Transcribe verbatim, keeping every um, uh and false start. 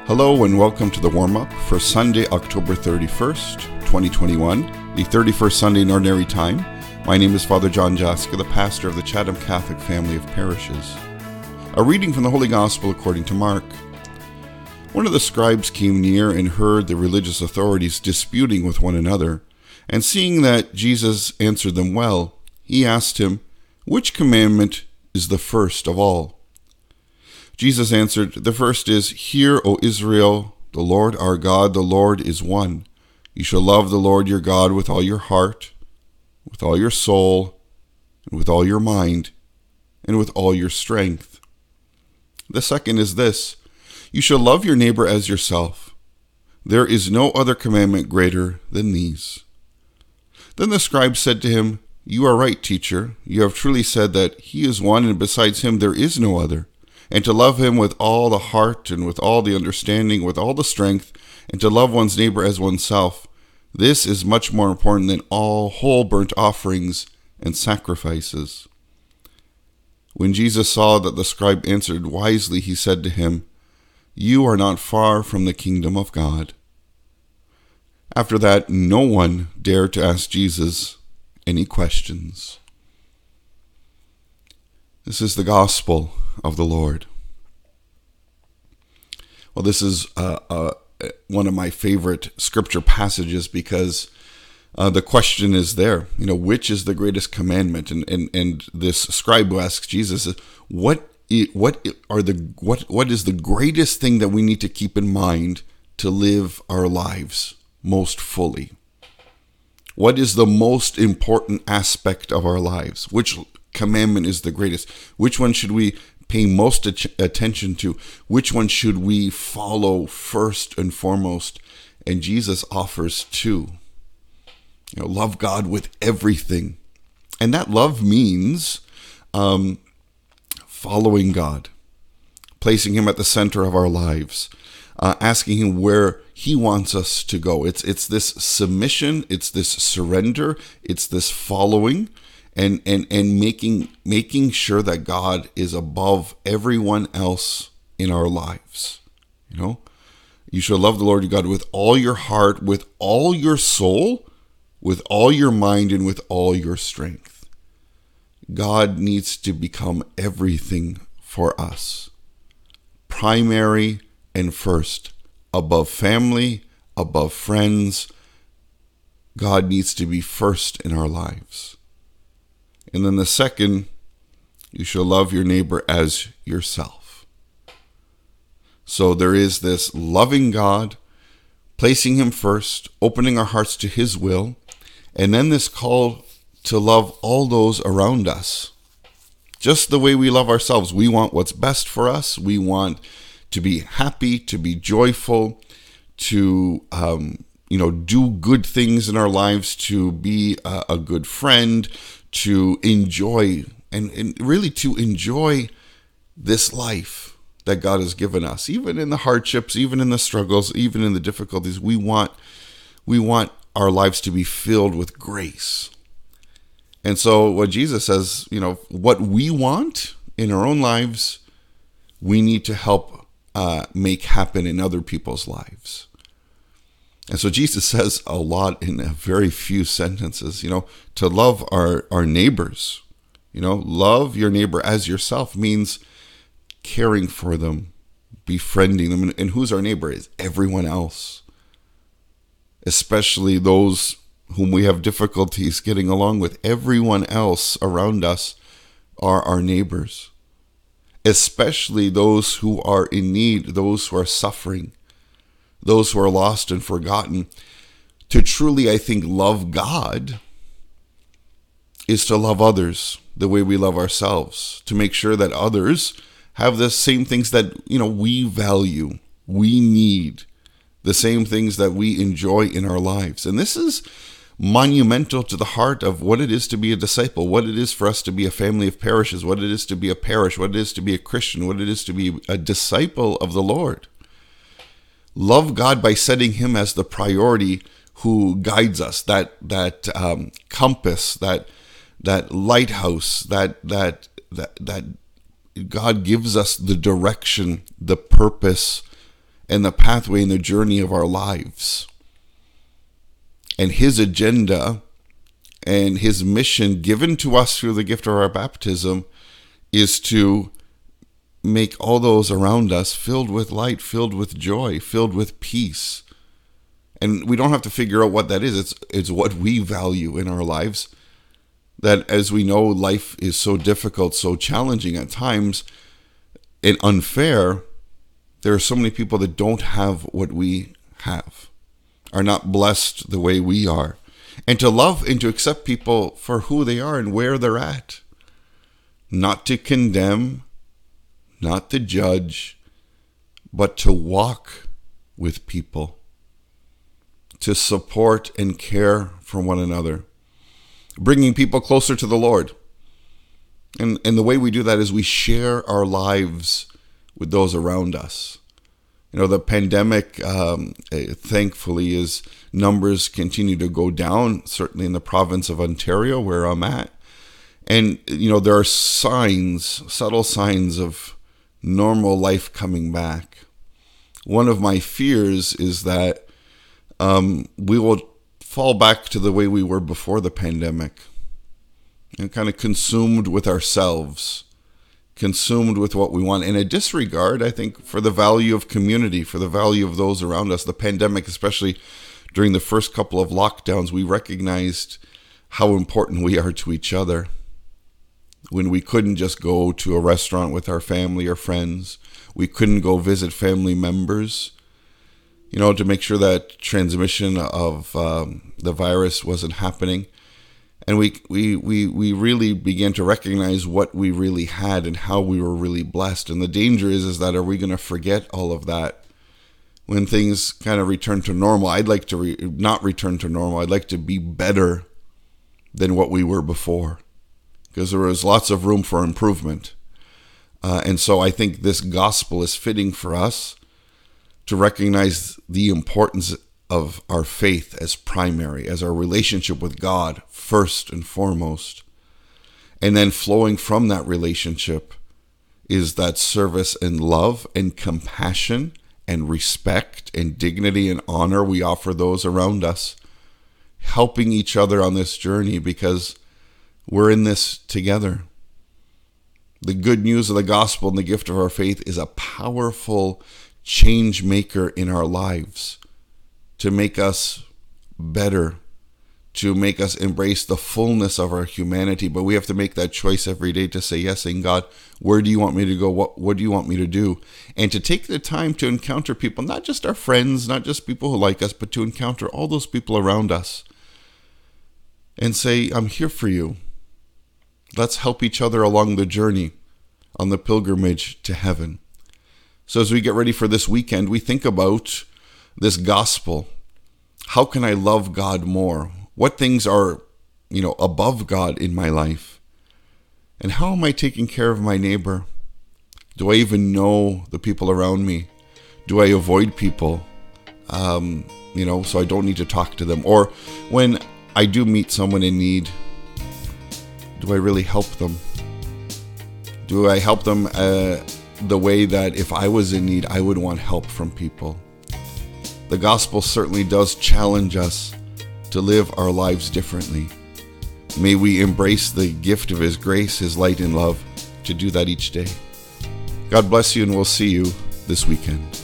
Hello and welcome to the warm-up for Sunday, October thirty-first, twenty twenty-one, the thirty-first Sunday in Ordinary Time. My name is Father John Jaska, the pastor of the Chatham Catholic Family of Parishes. A reading from the Holy Gospel according to Mark. One of the scribes came near and heard the religious authorities disputing with one another, and seeing that Jesus answered them well, he asked him, "Which commandment is the first of all?" Jesus answered, "The first is, Hear, O Israel, the Lord our God, the Lord is one. You shall love the Lord your God with all your heart, with all your soul, and with all your mind, and with all your strength. The second is this, you shall love your neighbor as yourself. There is no other commandment greater than these." Then the scribe said to him, "You are right, teacher. You have truly said that he is one, and besides him there is no other. And to love him with all the heart and with all the understanding, with all the strength, and to love one's neighbor as oneself, this is much more important than all whole burnt offerings and sacrifices." When Jesus saw that the scribe answered wisely, he said to him, "You are not far from the kingdom of God." After that, no one dared to ask Jesus any questions. This is the gospel of the Lord. Well, this is uh, uh, one of my favorite scripture passages because uh, the question is there, you know, which is the greatest commandment? And and, and this scribe who asks Jesus, what what are the what what is the greatest thing that we need to keep in mind to live our lives most fully? What is the most important aspect of our lives? Which commandment is the greatest? Which one should we pay most at- attention to? Which one should we follow first and foremost? And Jesus offers two. You know, love God with everything. And that love means um, following God, placing him at the center of our lives, uh, asking him where he wants us to go. It's it's this submission, it's this surrender, it's this following. And, and and making making sure that God is above everyone else in our lives. You know, you shall love the Lord your God with all your heart, with all your soul, with all your mind, and with all your strength. God needs to become everything for us. Primary and first, above family, above friends. God needs to be first in our lives. And then the second, you shall love your neighbor as yourself. So there is this loving God, placing him first, opening our hearts to his will, and then this call to love all those around us. Just the way we love ourselves. We want what's best for us. We want to be happy, to be joyful, to um, you know, do good things in our lives, to be a, a good friend, to enjoy and, and really to enjoy this life that God has given us. Even in the hardships, even in the struggles, even in the difficulties, we want we want our lives to be filled with grace. And so what Jesus says, you know, what we want in our own lives, we need to help uh, make happen in other people's lives. And so Jesus says a lot in a very few sentences, you know, to love our, our neighbors. You know, love your neighbor as yourself means caring for them, befriending them. And, and who's our neighbor? Is everyone else, especially those whom we have difficulties getting along with. Everyone else around us are our neighbors, especially those who are in need, those who are suffering, those who are lost and forgotten. To truly, I think, love God is to love others the way we love ourselves, to make sure that others have the same things that, you know, we value, we need, the same things that we enjoy in our lives. And this is monumental to the heart of what it is to be a disciple, what it is for us to be a family of parishes, what it is to be a parish, what it is to be a Christian, what it is to be a disciple of the Lord. Love God by setting him as the priority who guides us, that that um, compass, that that lighthouse, that that that that God gives us the direction, the purpose, and the pathway and the journey of our lives. And his agenda and his mission given to us through the gift of our baptism is to make all those around us filled with light, filled with joy, filled with peace. And we don't have to figure out what that is. It's it's what we value in our lives. That, as we know, life is so difficult, so challenging at times, and unfair. There are so many people that don't have what we have, are not blessed the way we are. And to love and to accept people for who they are and where they're at. Not to condemn, not to judge, but to walk with people. To support and care for one another. Bringing people closer to the Lord. And, and the way we do that is we share our lives with those around us. You know, the pandemic, um, thankfully, is numbers continue to go down, certainly in the province of Ontario, where I'm at. And, you know, there are signs, subtle signs of normal life coming back. One of my fears is that um, we will fall back to the way we were before the pandemic, and kind of consumed with ourselves, consumed with what we want, and a disregard, I think, for the value of community, for the value of those around us. The pandemic, especially during the first couple of lockdowns, we recognized how important we are to each other. When we couldn't just go to a restaurant with our family or friends, we couldn't go visit family members, you know, to make sure that transmission of um, the virus wasn't happening. And we, we, we, we really began to recognize what we really had and how we were really blessed. And the danger is, is that are we going to forget all of that when things kind of return to normal? I'd like to re- not return to normal. I'd like to be better than what we were before, because there was lots of room for improvement. Uh, and so I think this gospel is fitting for us to recognize the importance of our faith as primary, as our relationship with God first and foremost. And then flowing from that relationship is that service and love and compassion and respect and dignity and honor we offer those around us, helping each other on this journey because we're in this together. The good news of the gospel and the gift of our faith is a powerful change maker in our lives, to make us better, to make us embrace the fullness of our humanity. But we have to make that choice every day to say yes, saying, God, where do you want me to go? What, what do you want me to do? And to take the time to encounter people, not just our friends, not just people who like us, but to encounter all those people around us and say, I'm here for you. Let's help each other along the journey on the pilgrimage to heaven. So as we get ready for this weekend, we think about this gospel. How can I love God more? What things are, you know, above God in my life? And how am I taking care of my neighbor? Do I even know the people around me? Do I avoid people, um, you know, so I don't need to talk to them? Or when I do meet someone in need, do I really help them? Do I help them uh, the way that if I was in need, I would want help from people? The gospel certainly does challenge us to live our lives differently. May we embrace the gift of His grace, His light and love, to do that each day. God bless you, and we'll see you this weekend.